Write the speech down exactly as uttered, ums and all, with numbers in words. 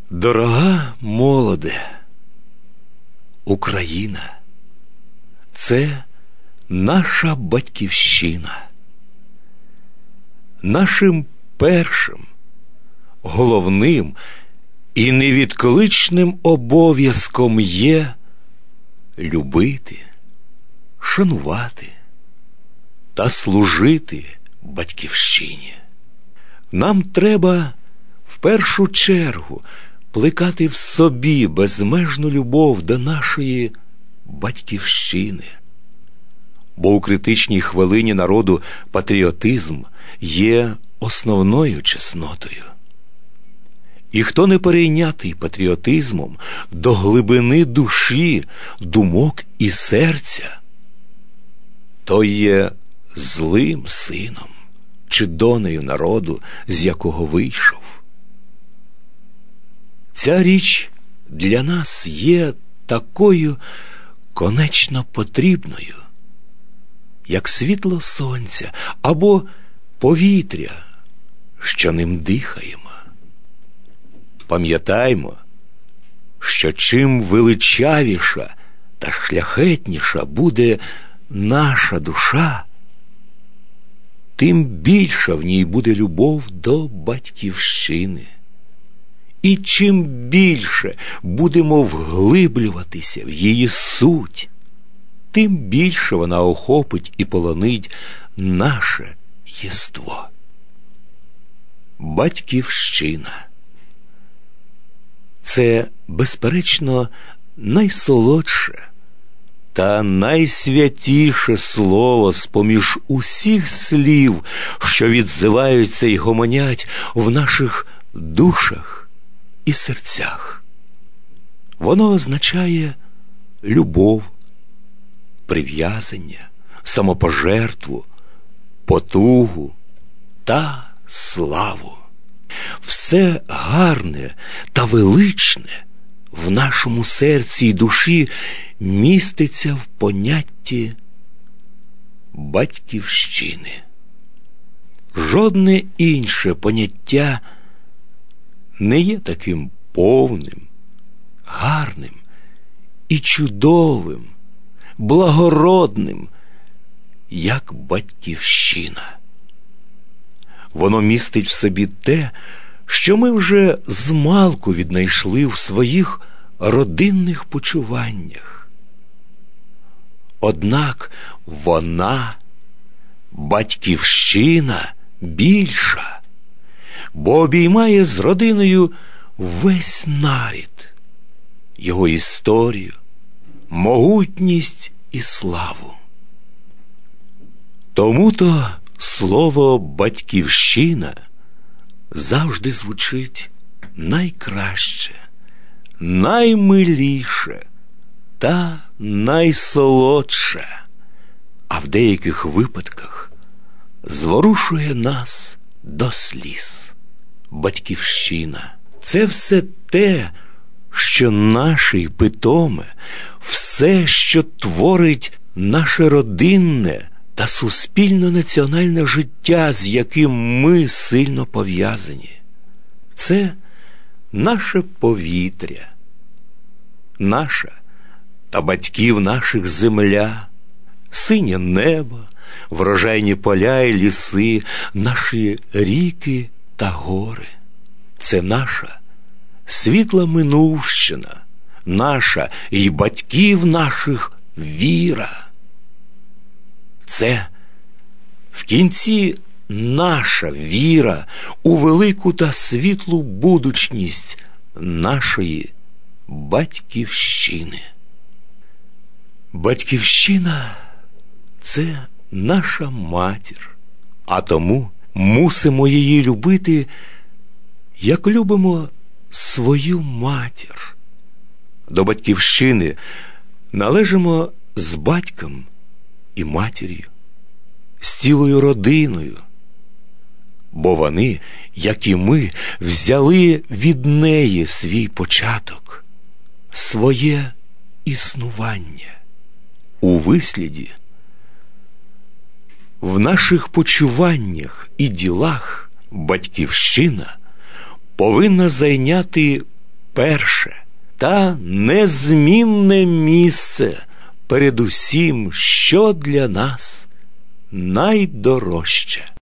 Дорога молоде, Україна – це наша батьківщина. Нашим першим, головним і невідкличним обов'язком є любити, шанувати та служити батьківщині. Нам треба в першу чергу плекати в собі безмежну любов до нашої батьківщини. Бо у критичній хвилині народу патріотизм є основною чеснотою. І хто не перейнятий патріотизмом до глибини душі, думок і серця, той є злим сином чи донею народу, з якого вийшов. Ця річ для нас є такою конечно потрібною, як світло сонця або повітря, що ним дихаємо. Пам'ятаймо, що чим величавіша та шляхетніша буде наша душа, тим більша в ній буде любов до батьківщини. І чим більше будемо вглиблюватися в її суть, тим більше вона охопить і полонить наше єство. Батьківщина – це, безперечно, найсолодше та найсвятіше слово з-поміж усіх слів, що відзиваються й гомонять в наших душах і серцях. Воно означає любов, прив'язання, самопожертву, потугу та славу. Все гарне та величне в нашому серці й душі міститься в понятті батьківщини. Жодне інше поняття не є таким повним, гарним і чудовим, благородним, як батьківщина. Воно містить в собі те, що ми вже змалку віднайшли в своїх родинних почуваннях. Однак вона, батьківщина, більша, бо обіймає з родиною весь нарід, його історію, могутність і славу. Тому-то слово «батьківщина» завжди звучить найкраще, наймиліше та найсолодше, а в деяких випадках зворушує нас до сліз. Батьківщина – це все те, що наше й питоме, все, що творить наше родинне та суспільно-національне життя, з яким ми сильно пов'язані. Це наше повітря, наша та батьків наших земля, синє небо, врожайні поля і ліси, наші ріки та гори. Це наша світла минувщина, наша і батьків наших віра. Це в кінці наша віра у велику та світлу будучність нашої батьківщини. Батьківщина – це наша матір, а тому мусимо її любити, як любимо свою матір. До батьківщини належимо з батьком і матір'ю, з цілою родиною, бо вони, як і ми, взяли від неї свій початок, своє існування. У висліді, в наших почуваннях і ділах батьківщина повинна зайняти перше та незмінне місце перед усім, що для нас найдорожче.